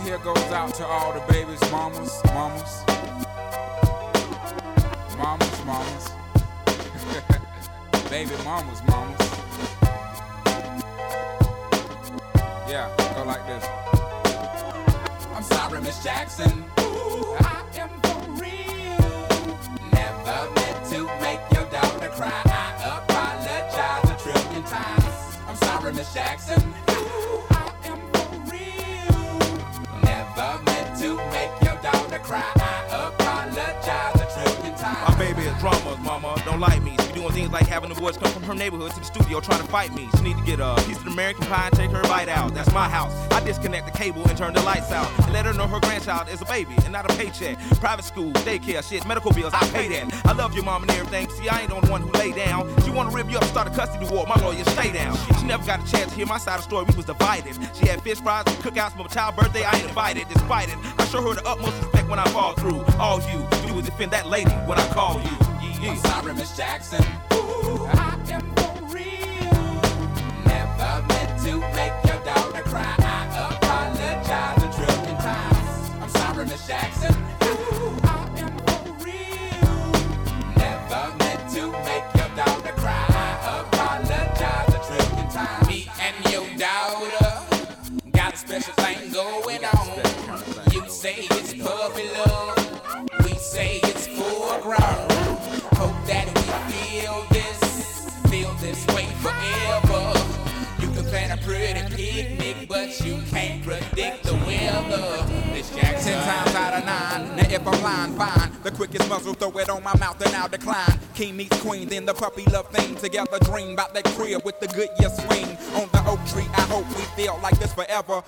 here goes out to all the babies, mamas. Baby mamas. Yeah, go like this. I'm sorry, Miss Jackson. Ooh, I am for real. Never meant to make your daughter cry. I apologize a trillion times. I'm sorry, Miss Jackson. Ooh, I am for real. Never meant to make your daughter cry. I apologize a trillion times. My baby is drama, mama. Don't like me. She doing things like having the boys come from her neighborhood to the studio trying to fight me. She need to get a piece of the American pie and take her bite out. That's my house. I disconnect the cable and turn the lights out and let her know her grandchild is a baby and not a paycheck. Private school, daycare, shit, medical bills, I pay that. I love your mom and everything. See, I ain't the only one who lay down. She wanna rip you up, start a custody war. My lawyer, stay down. She never got a chance to hear my side of the story. We was divided. She had fish fries, cookouts for my child's birthday. I ain't invited. Despite it, I show her the utmost respect when I fall through. All you do is defend that lady when I call you. I'm sorry, Miss Jackson. Ooh, I am for real. Never meant to make your daughter cry. I apologize a trillion times. I'm sorry, Miss Jackson. Ooh, I am for real. Never meant to make your daughter cry. I apologize a trillion times. Me and your daughter got a special thing going on. You say it's puppy love. We say it's full grown. Hope that we feel this way forever. You can plan a pretty picnic, but you can't predict the weather. This Jack 10 times out of 9. Now if I'm lying, fine. The quickest muzzle, throw it on my mouth and I'll decline. King meets queen, then the puppy love thing. Together dream about that crib with the Goodyear swing. On the oak tree, I hope we feel like this forever.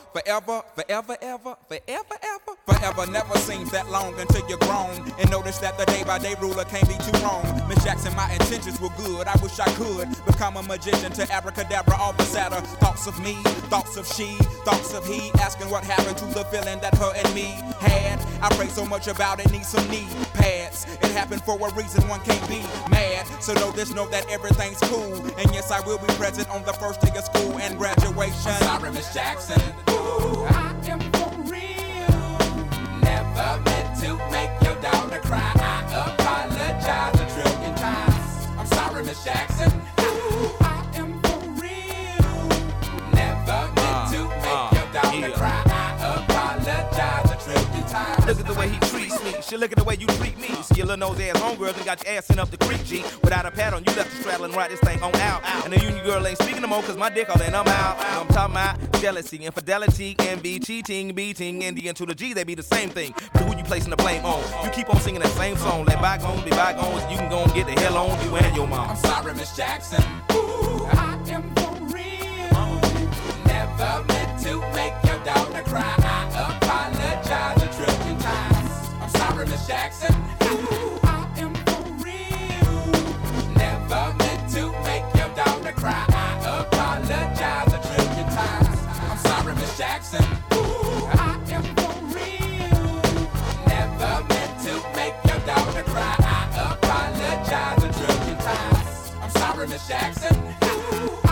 Forever never seems that long until you're grown. And notice that the day by day ruler can't be too wrong. Miss Jackson, my intentions were good. I wish I could become a magician to abracadabra all the sadder. Thoughts of me, thoughts of she, thoughts of he. Asking what happened to the feeling that her and me had. I pray so much about it, need some knee pads. It happened for a reason, one can't be mad. So know this, know that everything's cool. And yes, I will be present on the first day of school and graduation. I'm sorry, Miss Jackson. Ooh, I am for real. Never meant to make your daughter cry. I apologize a trillion times. I'm sorry, Miss Jackson. Ooh, I am for real. Never meant to make your daughter cry. I apologize a trillion times. Look at the way he treats me. Shit, look at the way you treat me. See your little nose ass homegirl and got your ass sent up the creek, G. Without a pad on, you left the straddle and ride this thing on out. And the union girl ain't speaking no more cause my dick all in, I'm out. I'm talking about jealousy, infidelity, envy, cheating, beating, and the N to the G, they be the same thing. But who you placing the blame on? You keep on singing that same song. Let bygones be bygones, you can go and get the hell on you and your mom. I'm sorry, Miss Jackson. Ooh, I am for real. Never meant to make your daughter cry. I apologize a trillion times. I'm sorry, Miss Jackson. Ooh, I am for real. Never meant to make your daughter cry. I apologize a trillion times. I'm sorry, Miss Jackson. Ooh, I am for real. Never meant to make your daughter cry. I apologize a trillion times. I'm sorry, Miss Jackson. Ooh,